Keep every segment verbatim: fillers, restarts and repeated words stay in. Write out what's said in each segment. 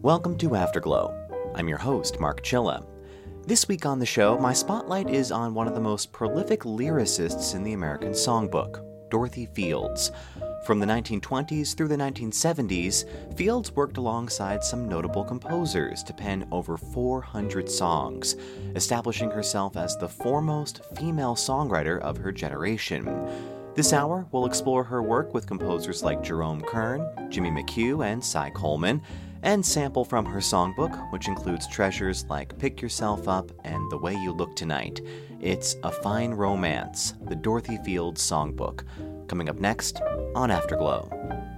Welcome to Afterglow. I'm your host, Mark Chilla. This week on the show, my spotlight is on one of the most prolific lyricists in the American songbook, Dorothy Fields. From the nineteen twenties through the nineteen seventies, Fields worked alongside some notable composers to pen over four hundred songs, establishing herself as the foremost female songwriter of her generation. This hour, we'll explore her work with composers like Jerome Kern, Jimmy McHugh, and Cy Coleman, and sample from her songbook, which includes treasures like Pick Yourself Up and The Way You Look Tonight. It's A Fine Romance, the Dorothy Fields Songbook. Coming up next on Afterglow.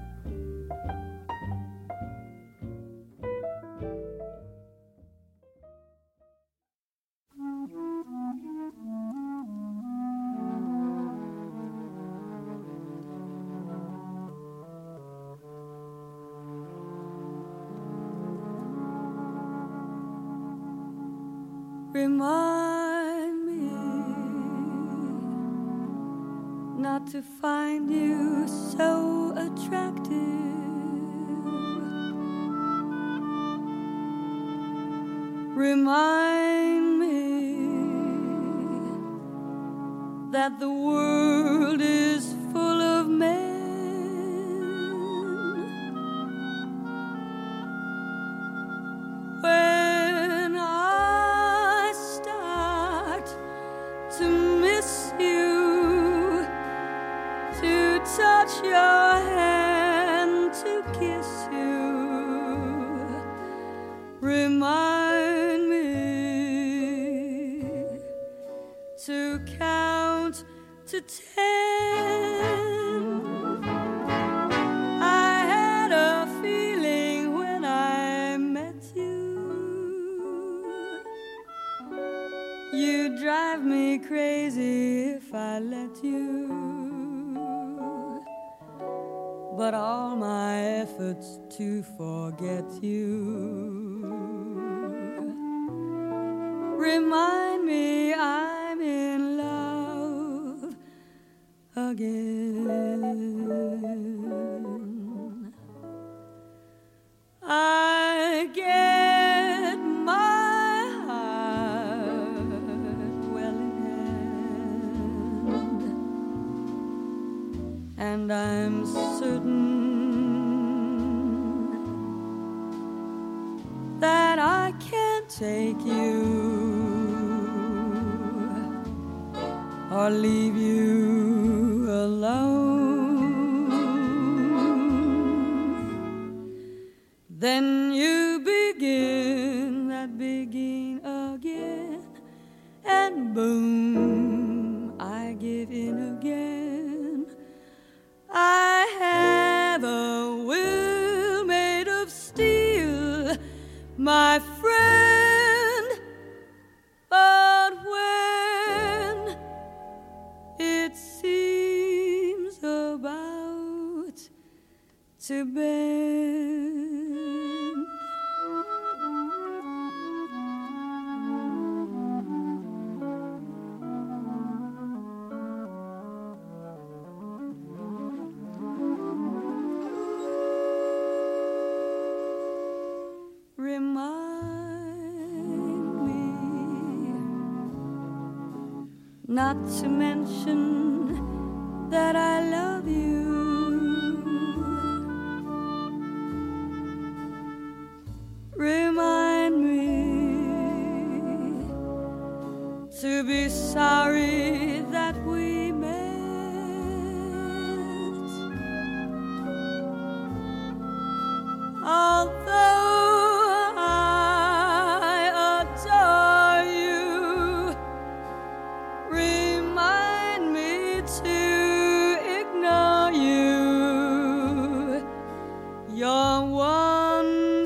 Remind me not to find you so attractive. Remind me that the world is full of men. When I start to miss you, to touch your hand, to kiss you, remind me to count to ten. I had a feeling when I met you. You'd drive me crazy if I let you. But all my efforts to forget you remind me I'm in love again. I get my heart well in hand, and I'm certain that I can't take you or leave you alone. Then you begin that begin again, and boom, I give in again. I have a will made of steel, my friend, but when it seems about to bend, remind me not to mention that I love you. Remind me to be sorry that we met. Although I adore you, remind me to ignore you. You're one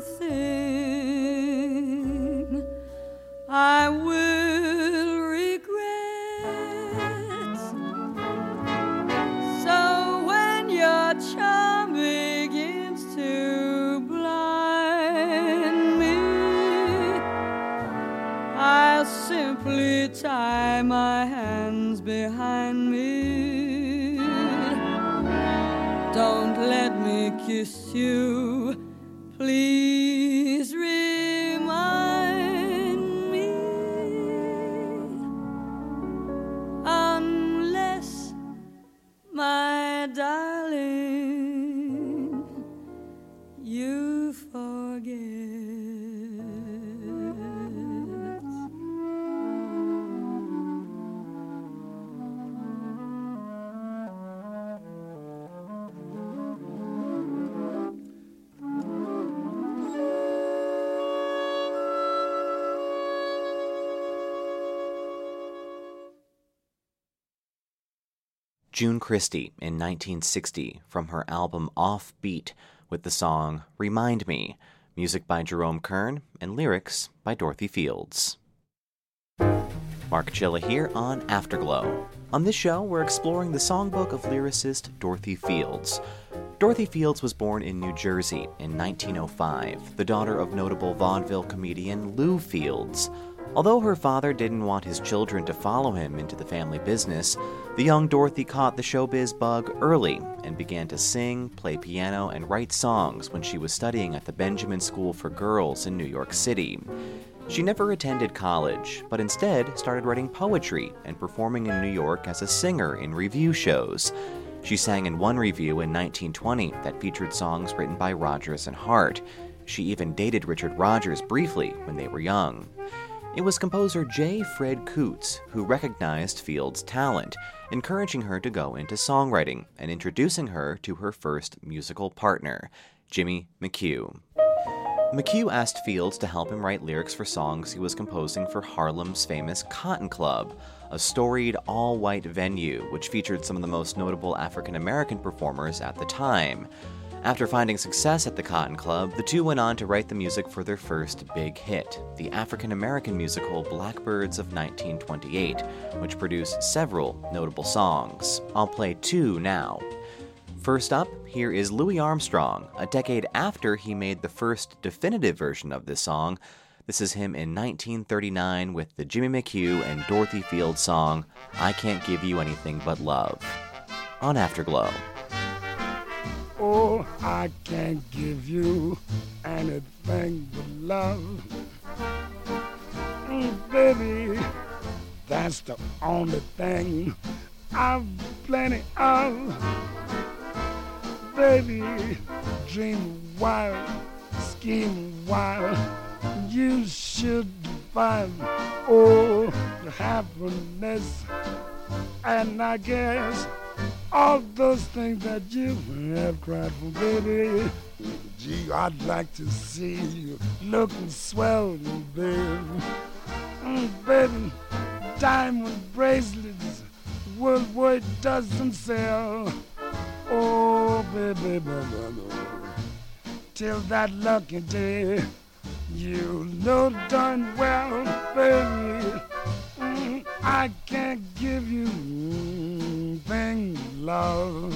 thing I will regret. So when your charm begins to blind me, I'll simply tie my hands behind me. Don't let me kiss you, please June Christy in nineteen sixty from her album Offbeat with the song Remind Me, music by Jerome Kern and lyrics by Dorothy Fields. Mark Chilla here on Afterglow. On this show, we're exploring the songbook of lyricist Dorothy Fields. Dorothy Fields was born in New Jersey in nineteen oh five, the daughter of notable vaudeville comedian Lou Fields. Although her father didn't want his children to follow him into the family business, the young Dorothy caught the showbiz bug early and began to sing, play piano, and write songs when she was studying at the Benjamin School for Girls in New York City. She never attended college, but instead started writing poetry and performing in New York as a singer in revue shows. She sang in one revue in nineteen twenty that featured songs written by Rodgers and Hart. She even dated Richard Rodgers briefly when they were young. It was composer J. Fred Coots who recognized Fields' talent, encouraging her to go into songwriting and introducing her to her first musical partner, Jimmy McHugh. McHugh asked Fields to help him write lyrics for songs he was composing for Harlem's famous Cotton Club, a storied all-white venue which featured some of the most notable African-American performers at the time. After finding success at the Cotton Club, the two went on to write the music for their first big hit, the African-American musical Blackbirds of nineteen twenty-eight, which produced several notable songs. I'll play two now. First up, here is Louis Armstrong, a decade after he made the first definitive version of this song. This is him in nineteen thirty-nine with the Jimmy McHugh and Dorothy Fields song, I Can't Give You Anything But Love, on Afterglow. Oh, I can't give you anything but love. Mm, baby, that's the only thing I've plenty of. Baby, dream wild, scheme wild, you should find, oh, the happiness, and I guess all those things that you have cried for, baby. Gee, I'd like to see you looking swell, baby. Mm, baby, diamond bracelets, World War doesn't sell. Oh, baby, baby, baby, till that lucky day, you know darn well, baby, mm, I can't give you anything, love.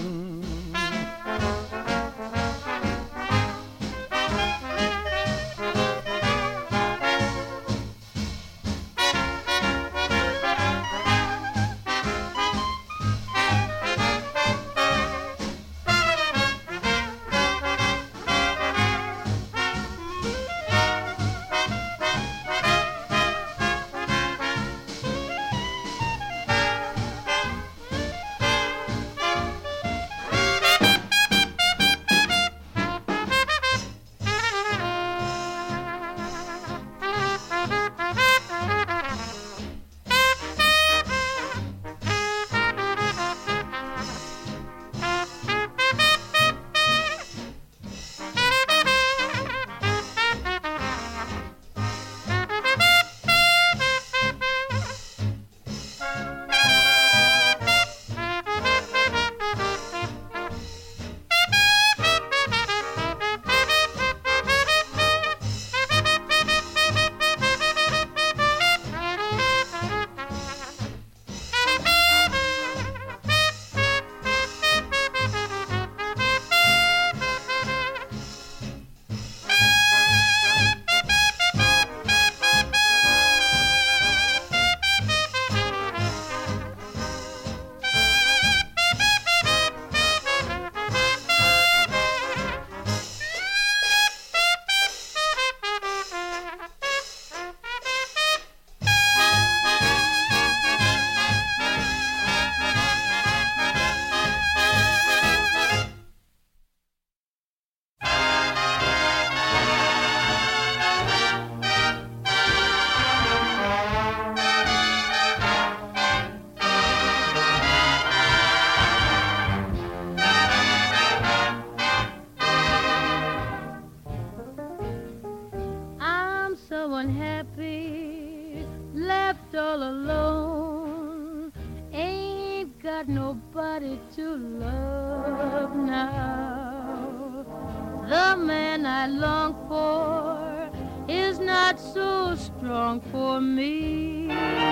unhappy, left all alone. Ain't got got nobody to love now. The man I long for is not so strong for me.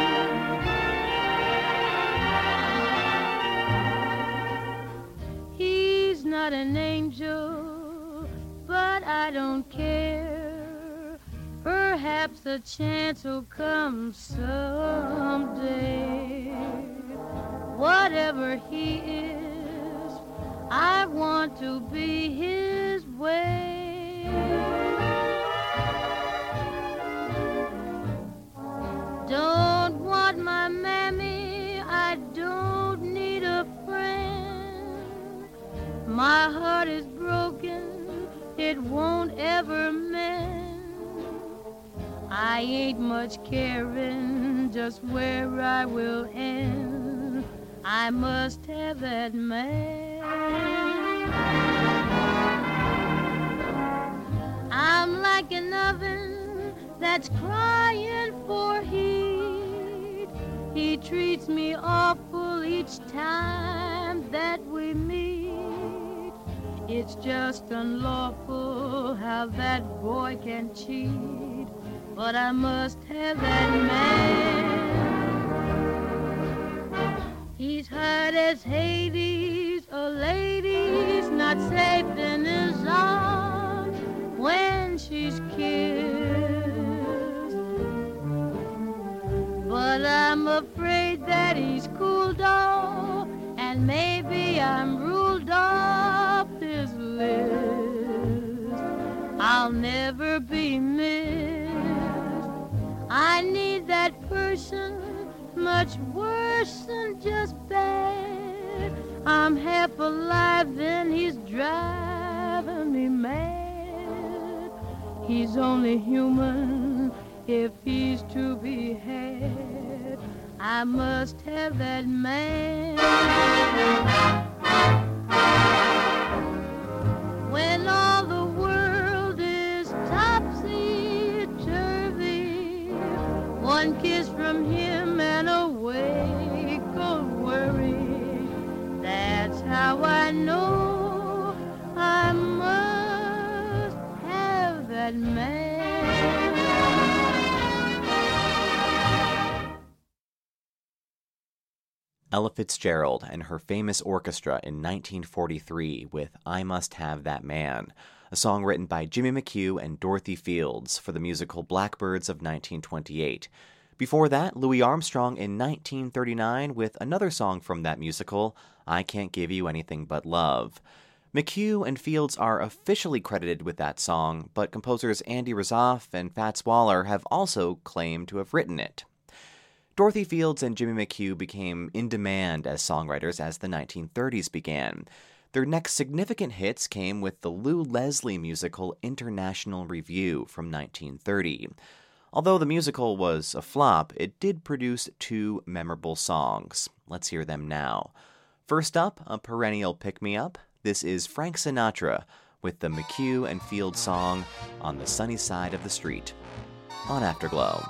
He's not an angel, but I don't care. Perhaps a chance will come someday. Whatever he is, I want to be his way. Don't want my mammy, I don't need a friend. My heart is broken, it won't ever mend. I ain't much caring just where I will end. I must have that man. I'm like an oven that's crying for heat. He treats me awful each time that we meet. It's just unlawful how that boy can cheat. But I must have that man. He's hard as Hades, a lady's not safe in his arms when she's kissed. But I'm afraid that he's cooled off, and maybe I'm ruled off his list. I'll never be missed. I need that person much worse than just bad. I'm half alive, then he's driving me mad. He's only human if he's to be had. I must have that man. When all the world is topsy-turvy, one kiss from him and away goes worry. That's how I know I must have that man. Ella Fitzgerald and her famous orchestra in nineteen forty-three with I Must Have That Man, a song written by Jimmy McHugh and Dorothy Fields for the musical Blackbirds of nineteen twenty-eight. Before that, Louis Armstrong in nineteen thirty-nine with another song from that musical, I Can't Give You Anything But Love. McHugh and Fields are officially credited with that song, but composers Andy Razaf and Fats Waller have also claimed to have written it. Dorothy Fields and Jimmy McHugh became in demand as songwriters as the nineteen thirties began. Their next significant hits came with the Lou Leslie musical International Review from nineteen thirty. Although the musical was a flop, it did produce two memorable songs. Let's hear them now. First up, a perennial pick-me-up. This is Frank Sinatra with the McHugh and Fields song On the Sunny Side of the Street on Afterglow.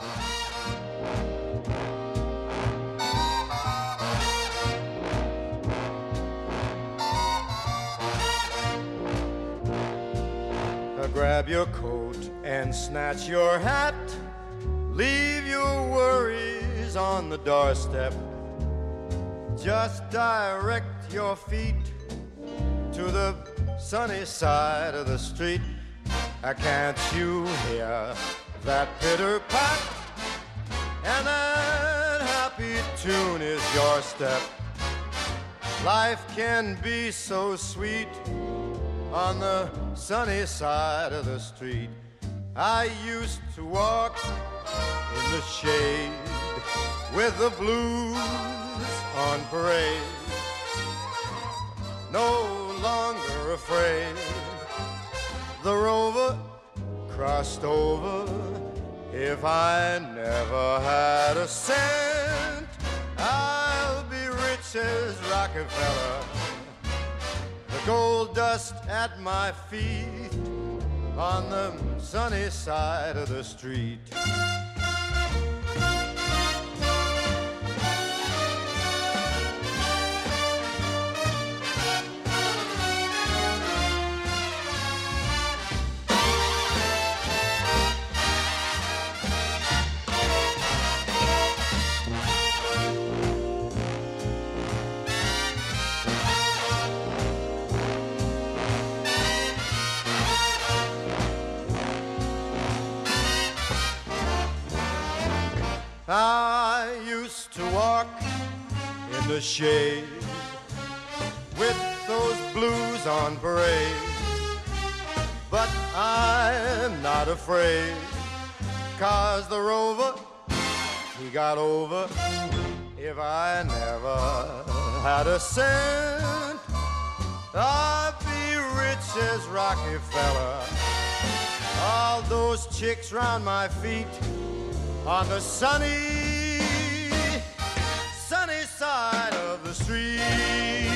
Grab your coat and snatch your hat. Leave your worries on the doorstep. Just direct your feet to the sunny side of the street. Uh, can't you hear that pitter-pat? And that happy tune is your step. Life can be so sweet on the sunny side of the street. I used to walk in the shade with the blues on parade, no longer afraid. The rover crossed over. If I never had a cent, I'll be rich as Rockefeller. The gold dust at my feet on the sunny side of the street. I used to walk in the shade with those blues on parade, but I'm not afraid, 'cause the rover, he got over. If I never had a cent, I'd be rich as Rockefeller. All those chicks round my feet on the sunny, sunny side of the street.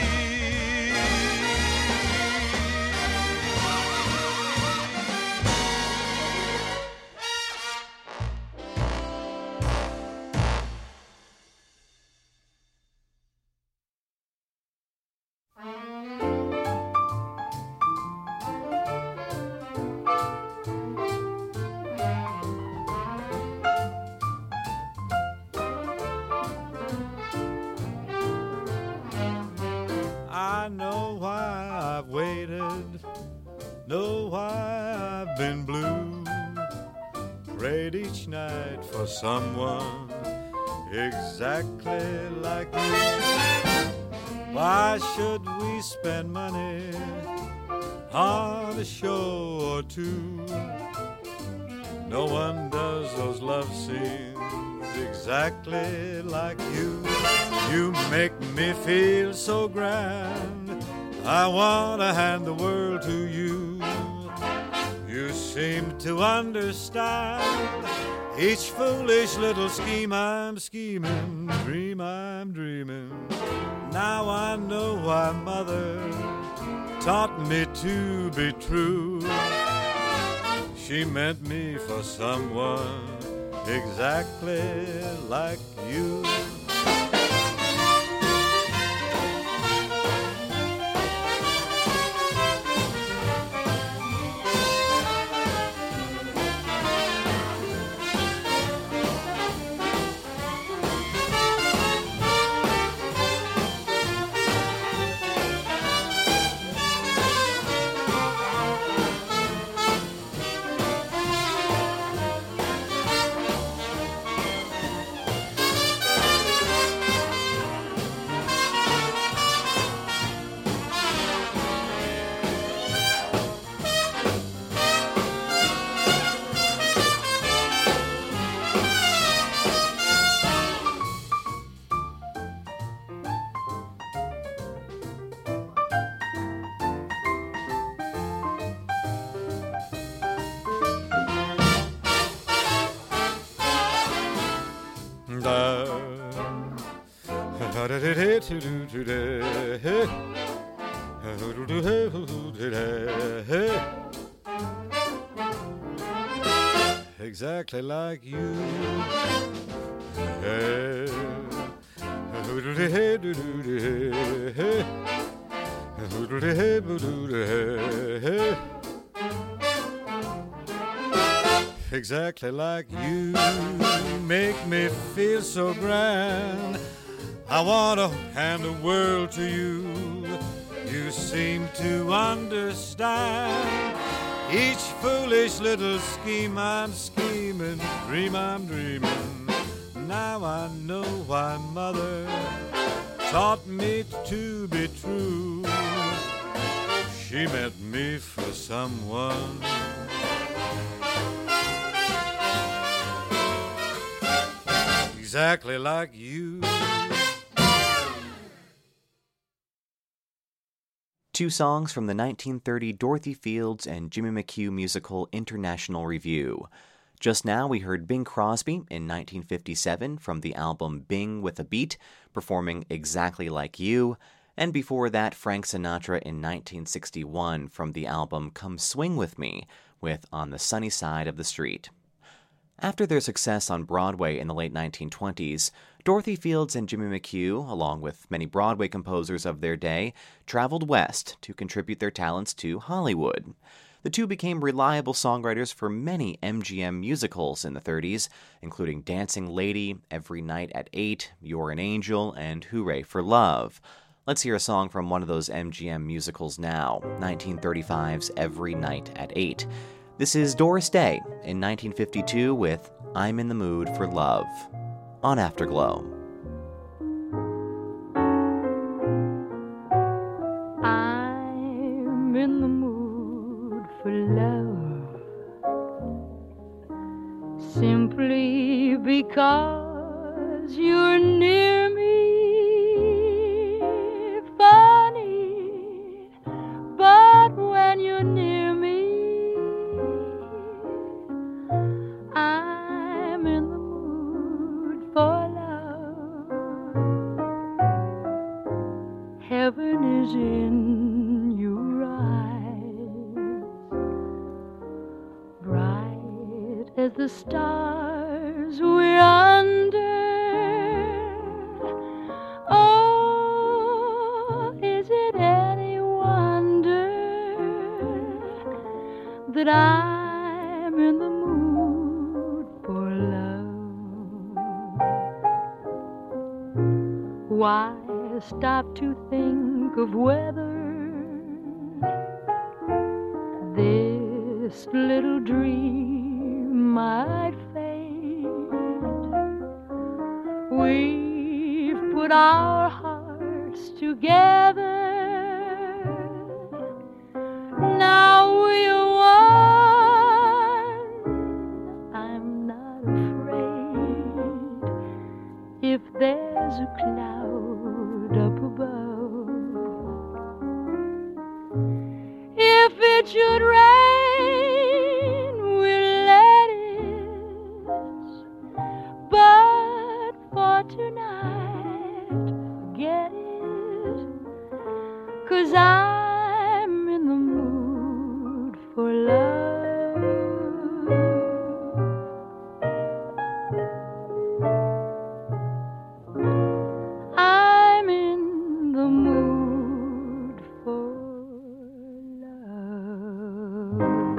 I know why I've waited, know why I've been blue, prayed each night for someone exactly like you. Why should we spend money on a show or two? No one does those love scenes exactly like you. You make me feel so grand, I want to hand the world to you. You seem to understand each foolish little scheme I'm scheming, dream I'm dreaming. Now I know why Mother taught me to be true. She meant me for someone exactly like you. Exactly like you. Exactly like you, make me feel so grand, I want to hand the world to you. You seem to understand each foolish little scheme I'm scheming, dream I'm dreaming. Now I know why Mother taught me to be true. She meant me for someone exactly like you. Two songs from the nineteen thirty Dorothy Fields and Jimmy McHugh musical International Review. Just now we heard Bing Crosby in nineteen fifty-seven from the album Bing with a Beat, performing Exactly Like You, and before that Frank Sinatra in nineteen sixty-one from the album Come Swing With Me, with On the Sunny Side of the Street. After their success on Broadway in the late nineteen twenties, Dorothy Fields and Jimmy McHugh, along with many Broadway composers of their day, traveled west to contribute their talents to Hollywood. The two became reliable songwriters for many M G M musicals in the thirties, including Dancing Lady, Every Night at Eight, You're an Angel, and Hooray for Love. Let's hear a song from one of those M G M musicals now, nineteen thirty-five's Every Night at Eight. This is Doris Day in nineteen fifty-two with I'm in the Mood for Love on Afterglow. I'm in the mood for love simply because you're near me. Funny, but when you're near me, I'm in the mood for love. Heaven is in your eyes, bright as the stars we're under. Oh, is it any wonder that I'm in the mood for love? Why stop to think of whether this little dream might fade? We've put our hearts together. Now we're one. I'm not afraid if there's a cloud up above. If it should rain, we'll let it. But for tonight, forget it. 'Cause I'm in the mood for love. I'm in the mood for love.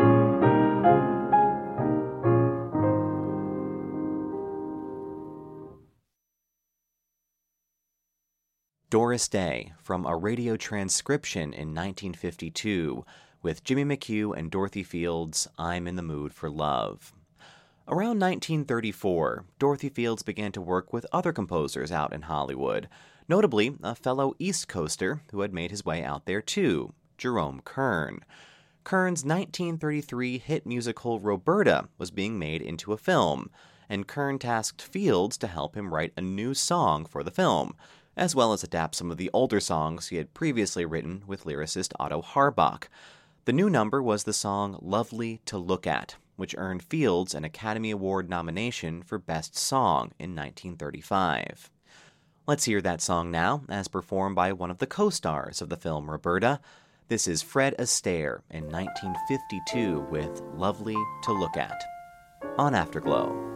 Doris Day from a radio transcription in nineteen fifty-two with Jimmy McHugh and Dorothy Fields' I'm in the Mood for Love. Around nineteen thirty-four, Dorothy Fields began to work with other composers out in Hollywood, notably a fellow East Coaster who had made his way out there too, Jerome Kern. Kern's nineteen thirty-three hit musical Roberta was being made into a film, and Kern tasked Fields to help him write a new song for the film, as well as adapt some of the older songs he had previously written with lyricist Otto Harbach. The new number was the song Lovely to Look At, which earned Fields an Academy Award nomination for Best Song in nineteen thirty-five. Let's hear that song now, as performed by one of the co-stars of the film Roberta. This is Fred Astaire in nineteen fifty-two with Lovely to Look At on Afterglow.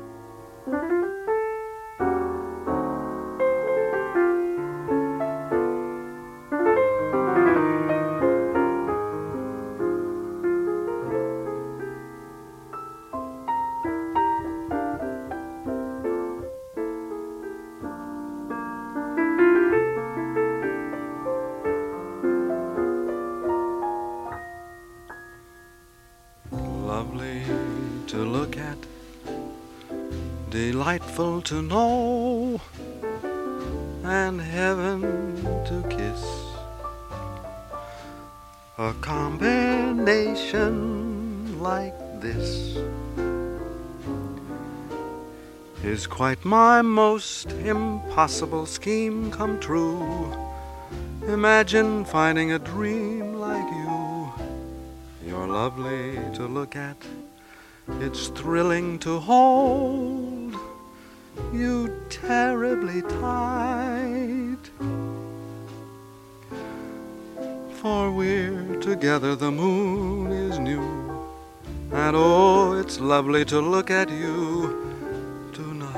Lovely to look at, delightful to know, and heaven to kiss. A combination like this is quite my most impossible scheme come true. Imagine finding a dream like you. You're lovely to look at, it's thrilling to hold you terribly tight. For we're together, the moon is new, and oh, it's lovely to look at you tonight.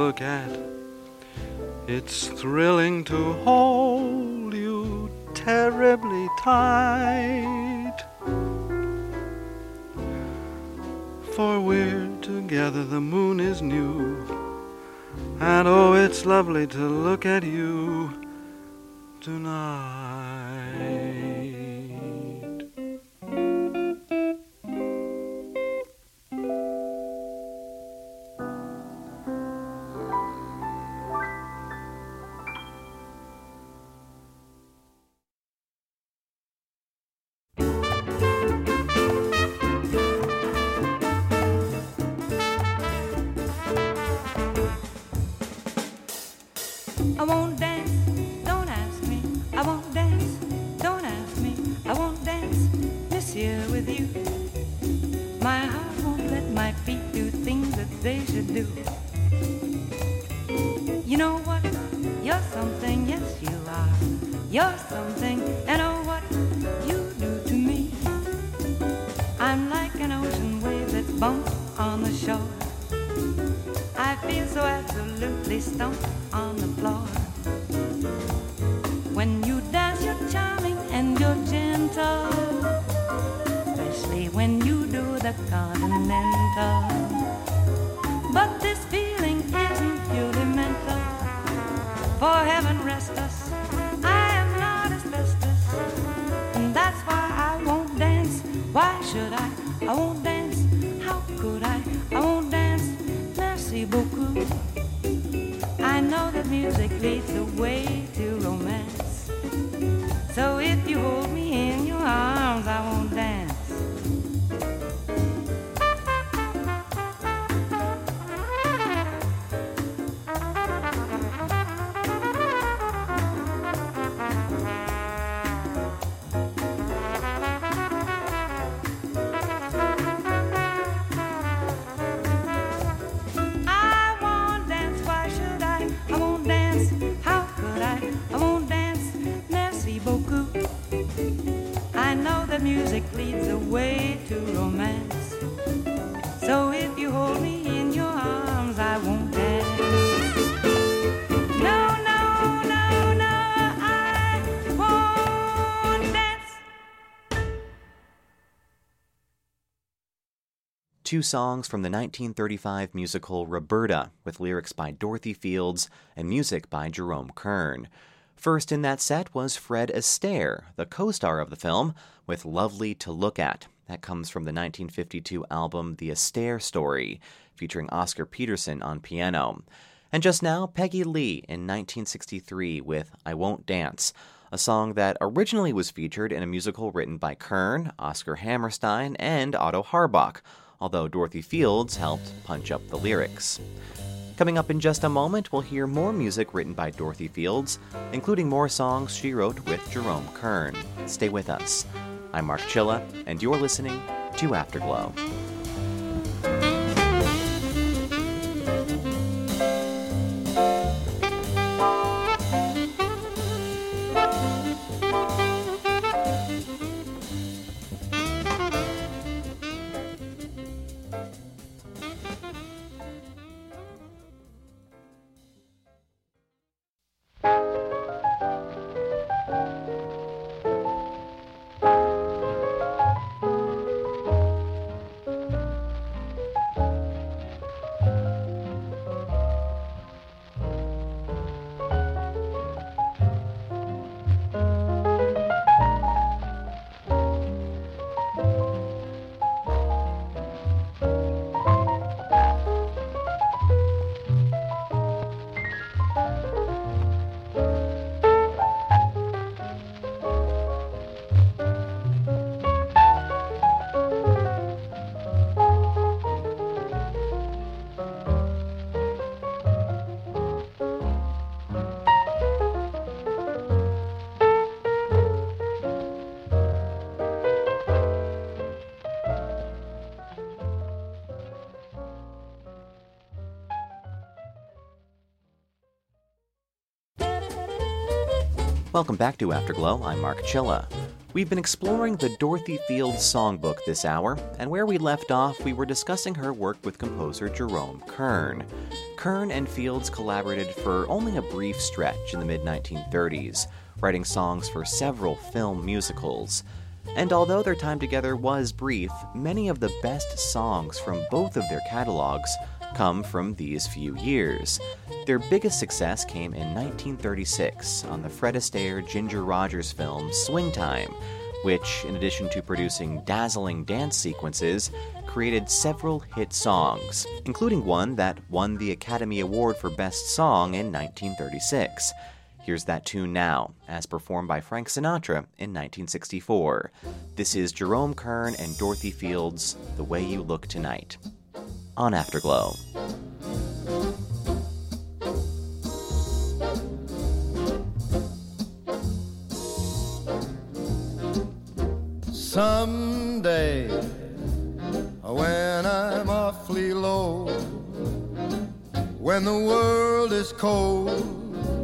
look at. It's thrilling to hold you terribly tight. For we're together, the moon is new, and oh, it's lovely to look at you tonight. I won't dance, don't ask me. I won't dance, don't ask me. I won't dance this year with you. My heart won't let my feet do things that they should do. You know what? You're something, yes you are. You're something, and oh what you do to me. I'm like an ocean wave that's bumped on the shore. I feel so absolutely stumped on the floor. When you dance, you're charming and you're gentle, especially when you do the continental. But this feeling isn't purely mental. For heaven rest us, I am not asbestos, and that's why I won't dance. Why should I? I won't dance. How could I? I won't dance. Merci beaucoup. I know that music leads the way to romance. So if you hold me in your arms, I won't dance. Music leads the way to romance. So if you hold me in your arms, I won't dance. No, no, no, no, I won't dance. Two songs from the nineteen thirty-five musical Roberta, with lyrics by Dorothy Fields and music by Jerome Kern. First in that set was Fred Astaire, the co-star of the film, with Lovely to Look At. That comes from the nineteen fifty-two album The Astaire Story, featuring Oscar Peterson on piano. And just now, Peggy Lee in nineteen sixty-three with I Won't Dance, a song that originally was featured in a musical written by Kern, Oscar Hammerstein, and Otto Harbach, although Dorothy Fields helped punch up the lyrics. Coming up in just a moment, we'll hear more music written by Dorothy Fields, including more songs she wrote with Jerome Kern. Stay with us. I'm Mark Chilla, and you're listening to Afterglow. Welcome back to Afterglow. I'm Mark Chilla. We've been exploring the Dorothy Fields Songbook this hour, and where we left off, we were discussing her work with composer Jerome Kern. Kern and Fields collaborated for only a brief stretch in the mid nineteen thirties, writing songs for several film musicals. And although their time together was brief, many of the best songs from both of their catalogs come from these few years. Their biggest success came in nineteen thirty-six on the Fred Astaire Ginger Rogers film Swing Time, which, in addition to producing dazzling dance sequences, created several hit songs, including one that won the Academy Award for Best Song in nineteen thirty-six. Here's that tune now, as performed by Frank Sinatra in nineteen sixty-four. This is Jerome Kern and Dorothy Fields' The Way You Look Tonight, on Afterglow. Someday, when I'm awfully low, when the world is cold,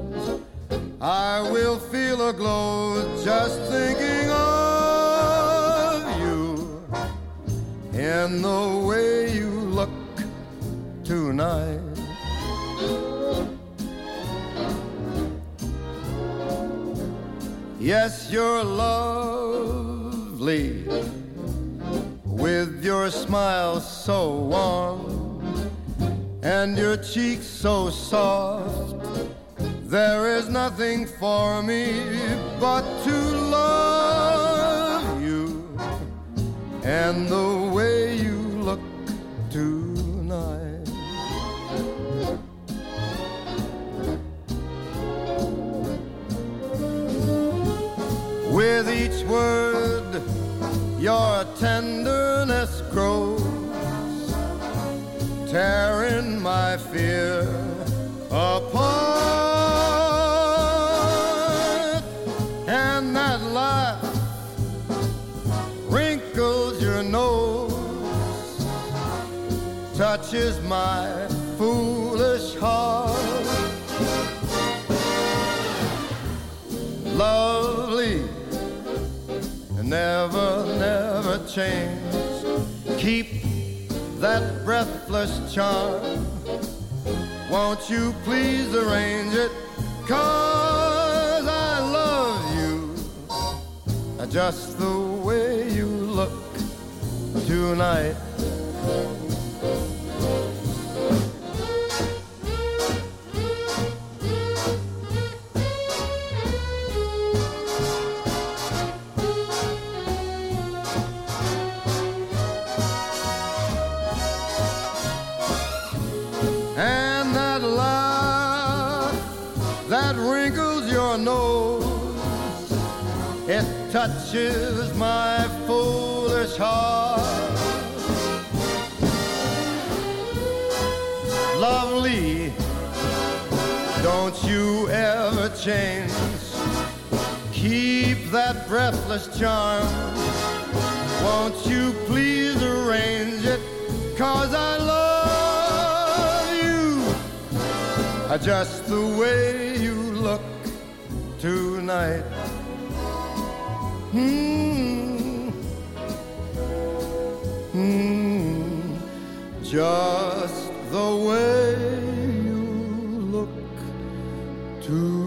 I will feel a glow just thinking of you in the way you look tonight. Yes, you're lovely with your smile so warm and your cheeks so soft. There is nothing for me but to love you and the way you look tonight. With each word, your tenderness grows, tearing my fear apart. And that laugh wrinkles your nose, touches my foolish heart. Lovely, never, never change. Keep that breathless charm. Won't you please arrange it? 'Cause I love you just the way you look tonight. And that laugh that wrinkles your nose, it touches my foolish heart. Lovely, don't you ever change. Keep that breathless charm. Won't you please arrange it? 'Cause I love you just the way you look tonight. Hmm, hmm, just the way you look tonight.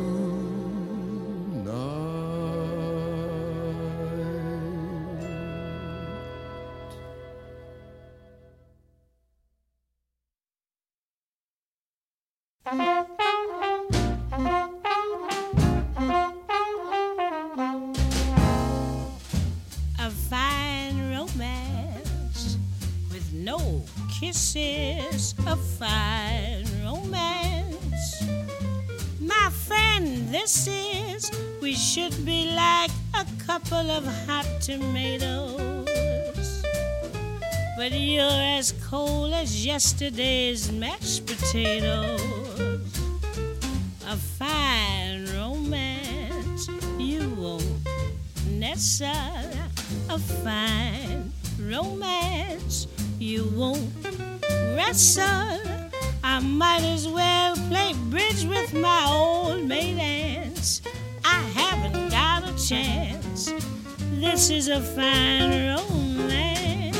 Kisses, a fine romance. My friend, this is, we should be like a couple of hot tomatoes. But you're as cold as yesterday's mashed potatoes. A fine romance you won't nestle. A fine romance you won't wrestle. I might as well play bridge with my old maid aunts. I haven't got a chance. This is a fine romance.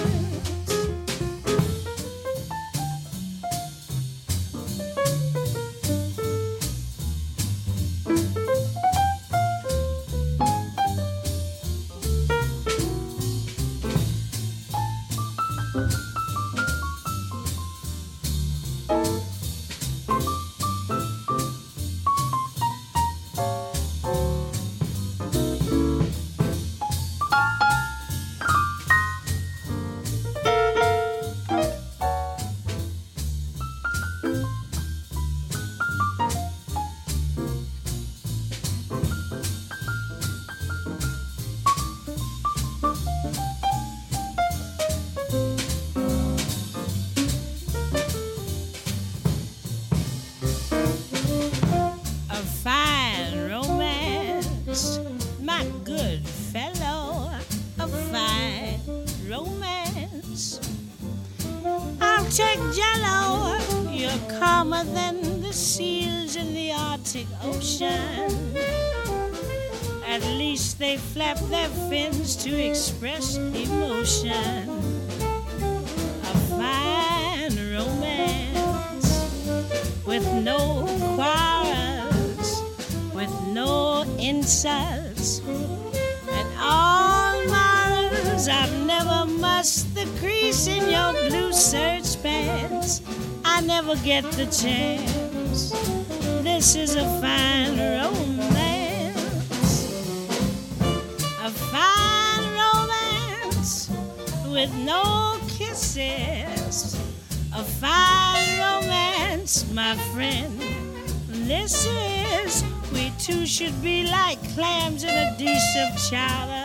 Check Jello, you're calmer than the seals in the Arctic Ocean. At least they flap their fins to express emotion. A fine romance with no quarrels, with no insults, and all morals. I've never mussed the crease in your blue serge pants. I never get the chance. This is a fine romance. A fine romance with no kisses. A fine romance, my friend. This is, we two should be like clams in a dish of chowder.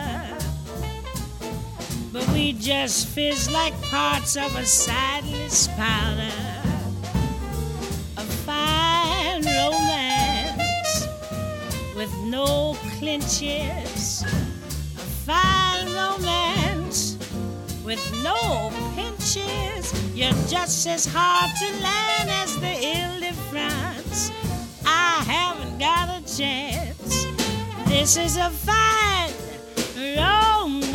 But we just fizz like parts of a sideless powder. A fine romance with no clinches. A fine romance with no pinches. You're just as hard to land as the Ile-de-France. I haven't got a chance. This is a fine romance.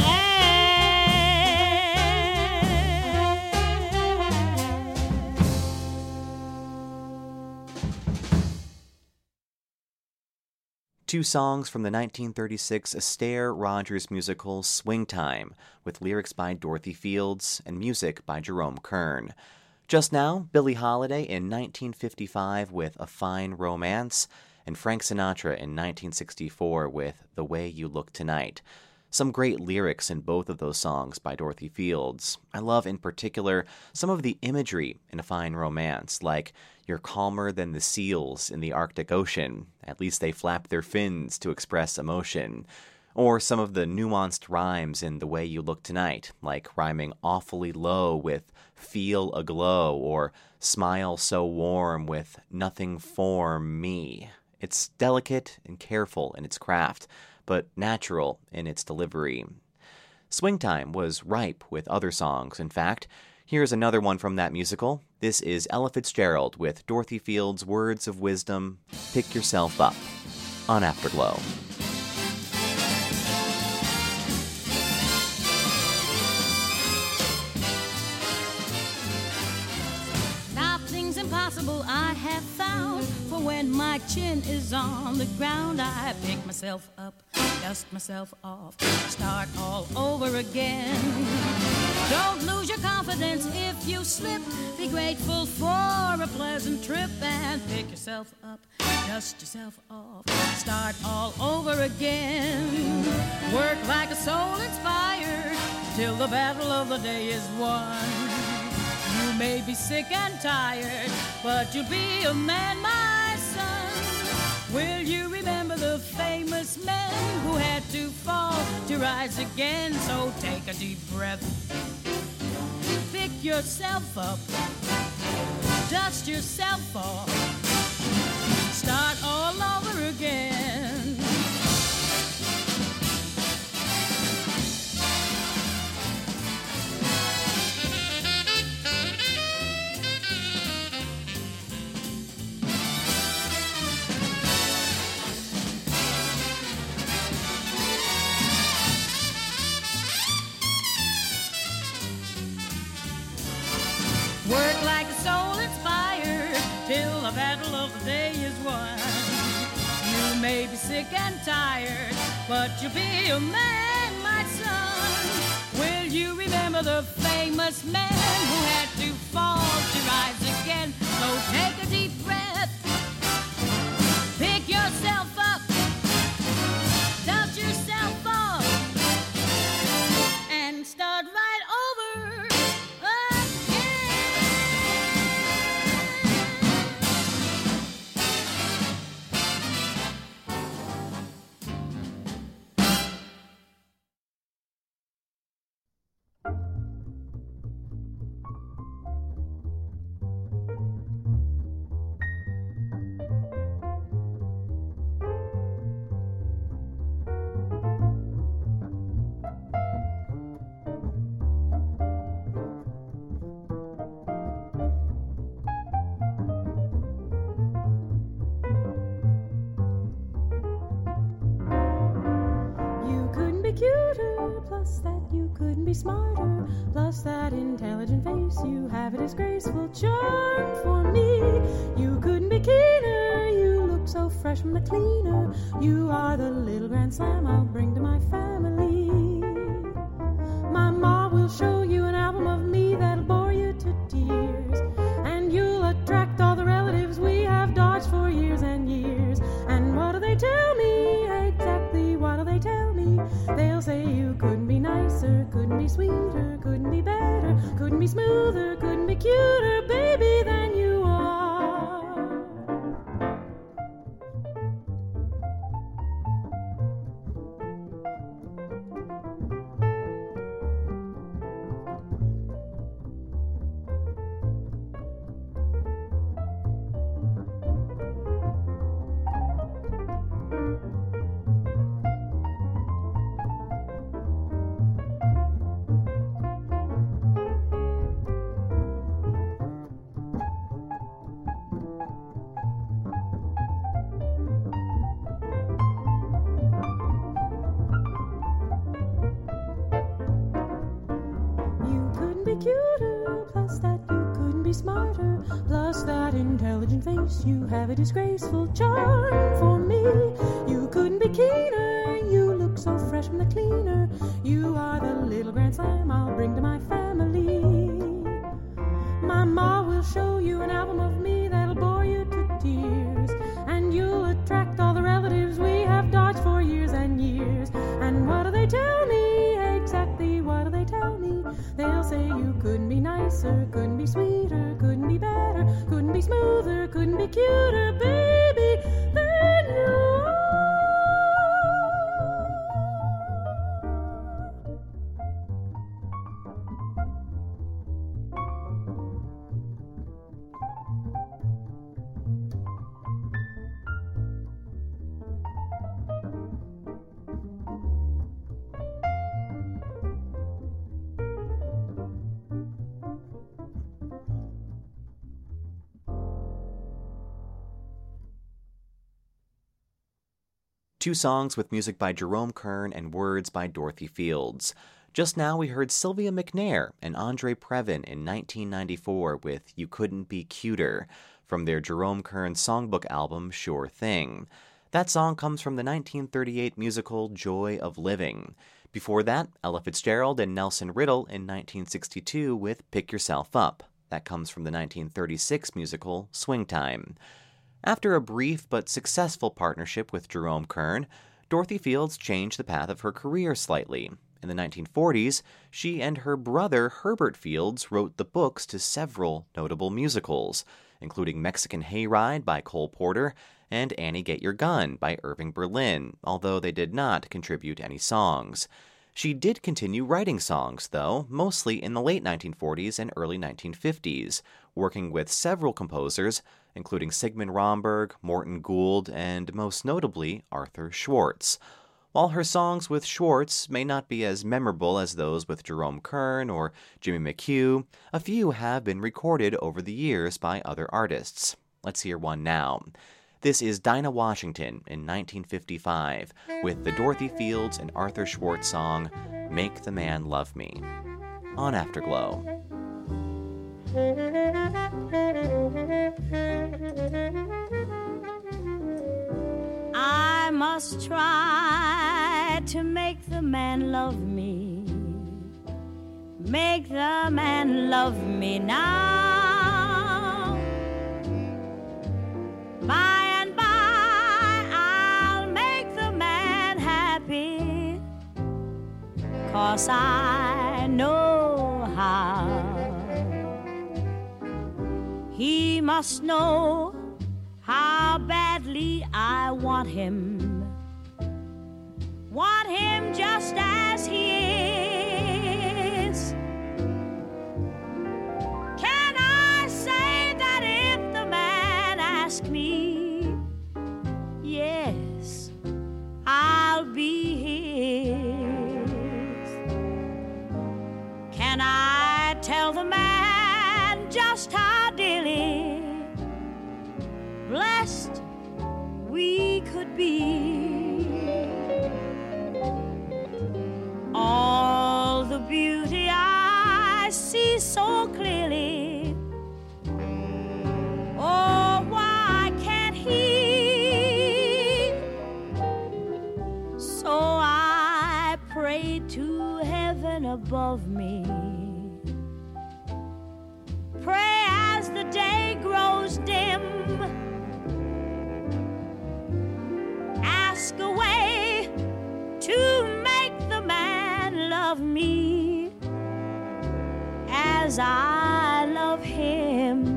Two songs from the nineteen thirty-six Astaire Rogers musical Swing Time, with lyrics by Dorothy Fields and music by Jerome Kern. Just now, Billie Holiday in nineteen fifty-five with A Fine Romance, and Frank Sinatra in nineteen sixty-four with The Way You Look Tonight. Some great lyrics in both of those songs by Dorothy Fields. I love in particular some of the imagery in A Fine Romance, like "You're calmer than the seals in the Arctic Ocean. At least they flap their fins to express emotion." Or some of the nuanced rhymes in The Way You Look Tonight, like rhyming awfully low with feel aglow, or smile so warm with nothing for me. It's delicate and careful in its craft, but natural in its delivery. Swing Time was ripe with other songs, in fact. Here's another one from that musical. This is Ella Fitzgerald with Dorothy Fields' words of wisdom, "Pick Yourself Up," on Afterglow. Nothing's impossible, I have found, for when my chin is on the ground, I pick myself up, dust myself off, start all over again. Don't lose your confidence if you slip. Be grateful for a pleasant trip and pick yourself up, dust yourself off, start all over again. Work like a soul inspired till the battle of the day is won. You may be sick and tired, but you'll be a man, my son. Will you remember the famous men who had to fall to rise again? So take a deep breath, pick yourself up, dust yourself off, start all over again. the day is won. You may be sick and tired, but you'll be a man, my son. Will you remember the famous man who had to fall to rise again? So take a deep breath, pick yourself up, dust yourself off, and start right over again. Plus that you couldn't be smarter. Plus that intelligent face, you have a disgraceful charm for me. You couldn't be keener, you look so fresh from the cleaner. You are the little grand slam I'll bring to my family. My ma will show you an album of me that'll bore you to tears, and you'll attract all the relatives we have dodged for years and years. And what do they tell me? Exactly what do they tell me? They'll say you couldn't be nicer, couldn't be sweeter, couldn't be better, couldn't be smoother, couldn't be cuter, baby, than you are. Cuter, plus that you couldn't be smarter, plus that intelligent face, you have a disgraceful charm for me. You couldn't be keener, you look so fresh from the cleaner. You are the little grand slam I'll bring to my family. My ma will show you an album of me that'll bore you to tears, and you'll attract all the relatives we have dodged for years and years. And what do they tell me? Exactly what do they tell me? They'll say you couldn't be nicer, couldn't be sweeter, couldn't be better, couldn't be smoother, couldn't be cuter, baby, than you are. Two songs with music by Jerome Kern and words by Dorothy Fields. Just now we heard Sylvia McNair and Andre Previn in nineteen ninety-four with You Couldn't Be Cuter from their Jerome Kern songbook album Sure Thing. That song comes from the nineteen thirty-eight musical Joy of Living. Before that, Ella Fitzgerald and Nelson Riddle in nineteen sixty-two with Pick Yourself Up. That comes from the nineteen thirty-six musical Swing Time. After a brief but successful partnership with Jerome Kern, Dorothy Fields changed the path of her career slightly. In the nineteen forties, she and her brother Herbert Fields wrote the books to several notable musicals, including Mexican Hayride by Cole Porter and Annie Get Your Gun by Irving Berlin, although they did not contribute any songs. She did continue writing songs, though, mostly in the late nineteen forties and early nineteen fifties, working with several composers, including Sigmund Romberg, Morton Gould, and most notably, Arthur Schwartz. While her songs with Schwartz may not be as memorable as those with Jerome Kern or Jimmy McHugh, a few have been recorded over the years by other artists. Let's hear one now. This is Dinah Washington in nineteen fifty-five with the Dorothy Fields and Arthur Schwartz song, Make the Man Love Me, on Afterglow. Thank you. must try to make the man love me, make the man love me now. By and by I'll make the man happy, 'cause I know how. He must know how badly I want him, want him just as he is. Can I say that if the man asks me, yes, I'll be his? Can I tell the man just how dearly blessed we could be? All the beauty I see so clearly, oh, why can't he? So I pray to heaven above me, pray as the day grows dim, ask a way to make the man love me as I love him.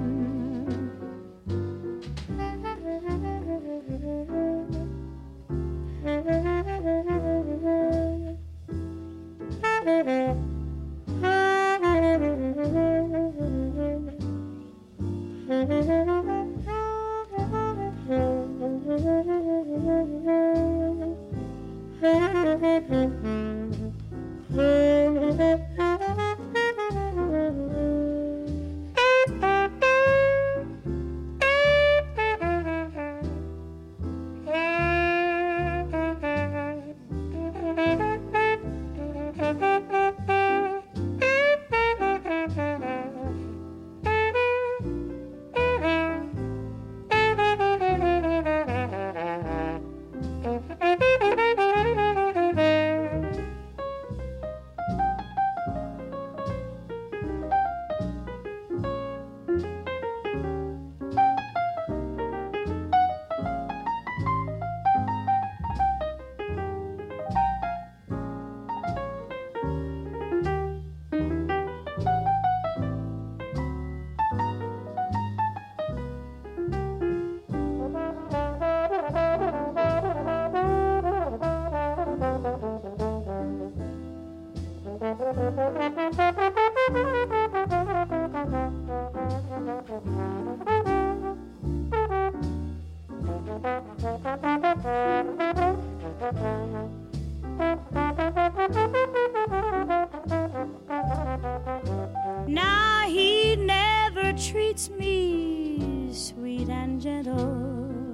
Now he never treats me sweet and gentle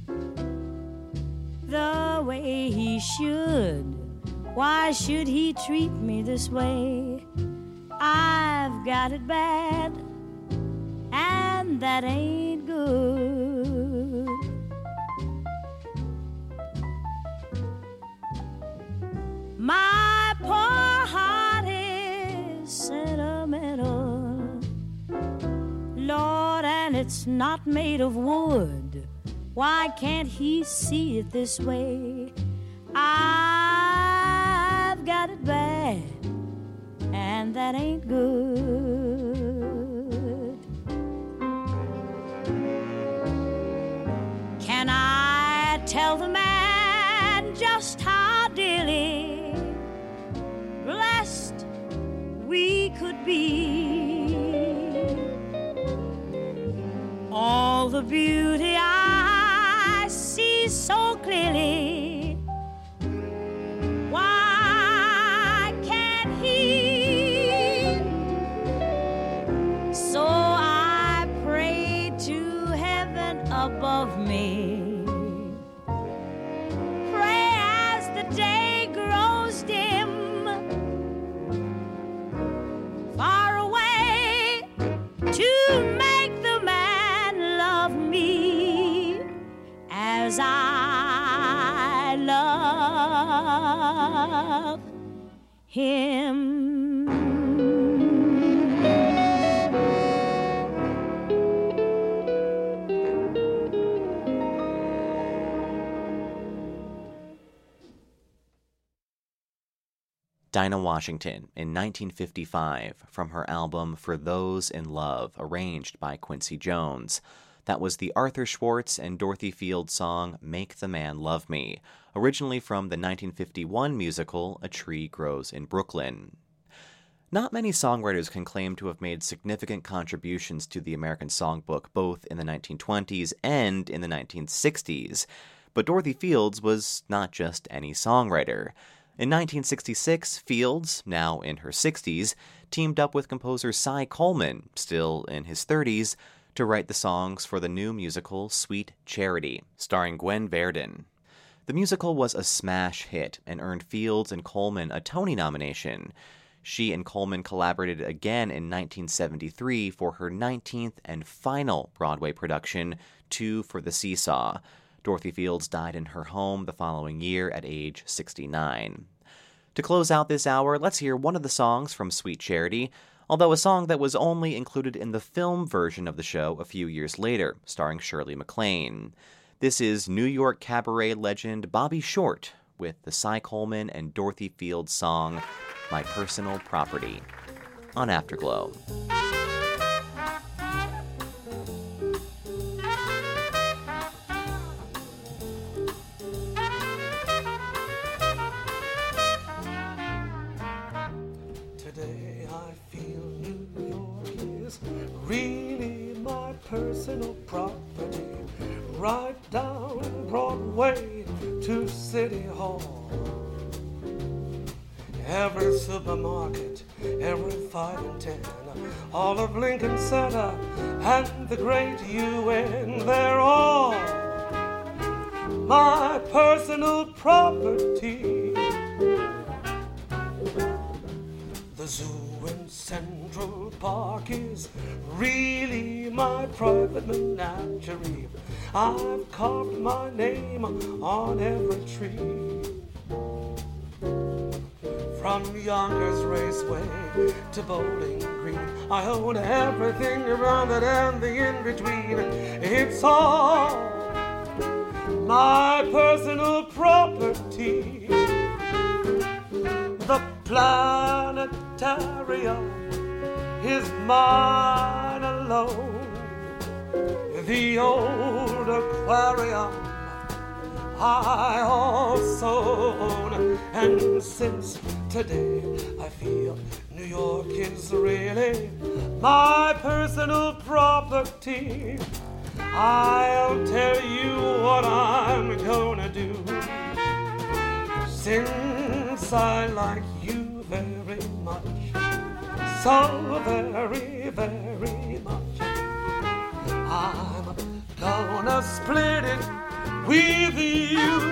the way he should. Why should he treat me this way? I've got it bad, and that ain't good. My poor heart is sentimental, Lord, and it's not made of wood. Why can't he see it this way? I've got it bad, and that ain't good. Can I tell the man just how dearly blessed we could be? All the beauty I see so clearly, why can't he? So I pray to heaven above me, pray as the day grows dim, far away to make the man love me as I I love him. Dinah Washington in nineteen fifty-five from her album For Those in Love, arranged by Quincy Jones. That was the Arthur Schwartz and Dorothy Field song Make the Man Love Me, originally from the nineteen fifty-one musical A Tree Grows in Brooklyn. Not many songwriters can claim to have made significant contributions to the American Songbook both in the nineteen twenties and in the nineteen sixties, but Dorothy Fields was not just any songwriter. In nineteen sixty-six, Fields, now in her sixties, teamed up with composer Cy Coleman, still in his thirties, to write the songs for the new musical Sweet Charity, starring Gwen Verdon. The musical was a smash hit and earned Fields and Coleman a Tony nomination. She and Coleman collaborated again in nineteen seventy-three for her nineteenth and final Broadway production, Two for the Seesaw. Dorothy Fields died in her home the following year at age sixty-nine. To close out this hour, let's hear one of the songs from Sweet Charity, although a song that was only included in the film version of the show a few years later, starring Shirley MacLaine. This is New York cabaret legend Bobby Short with the Cy Coleman and Dorothy Fields song My Personal Property on Afterglow. Really my personal property, right down Broadway to City Hall. Every supermarket, every five and ten, all of Lincoln Center and the great U N, they're all my personal property. The zoo in Central Park is really my private menagerie. I've carved my name on every tree. From Yonkers Raceway to Bowling Green, I own everything around it and the in-between. It's all my personal property. The planetarium is mine alone. The old aquarium I also own. And since today I feel New York is really my personal property, I'll tell you what I'm gonna do. Since I like you very much, so very, very much, I'm gonna split it with you.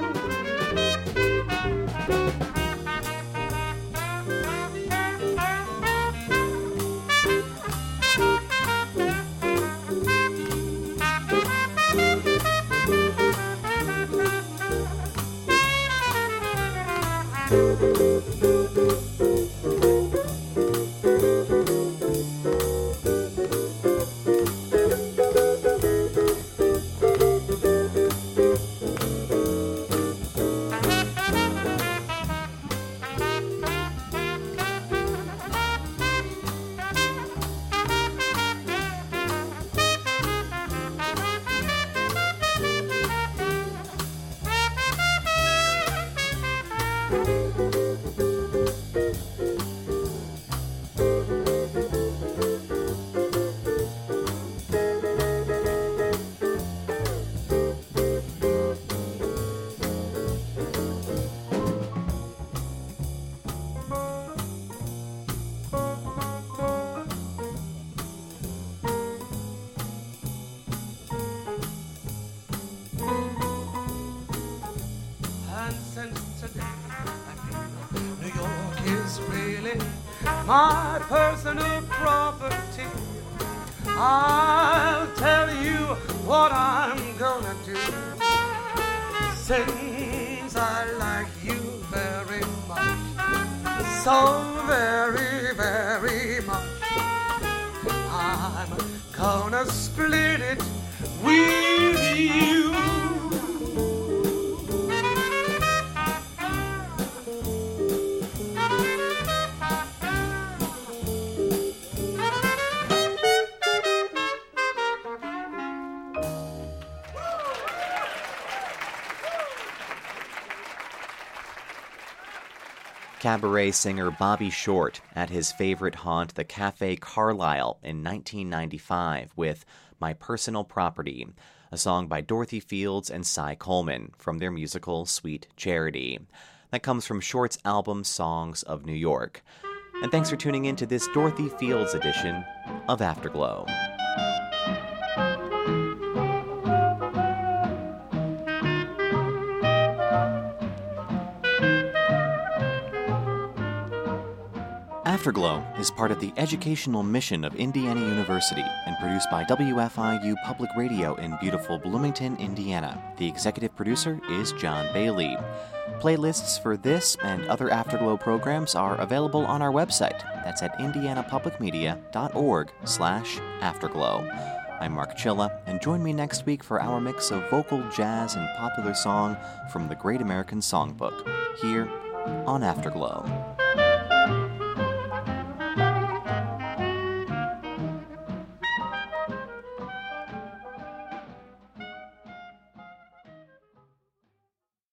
My personal property, I'll tell you what I'm gonna do. Since so very, very much. I'm gonna split it with you. Cabaret singer Bobby Short at his favorite haunt, the Café Carlyle, in nineteen ninety-five with My Personal Property, a song by Dorothy Fields and Cy Coleman from their musical Sweet Charity. That comes from Short's album Songs of New York. And thanks for tuning in to this Dorothy Fields edition of Afterglow. Afterglow is part of the educational mission of Indiana University and produced by W F I U Public Radio in beautiful Bloomington, Indiana. The executive producer is John Bailey. Playlists for this and other Afterglow programs are available on our website. That's at indianapublicmedia.org slash afterglow. I'm Mark Chilla, and join me next week for our mix of vocal, jazz, and popular song from the Great American Songbook, here on Afterglow.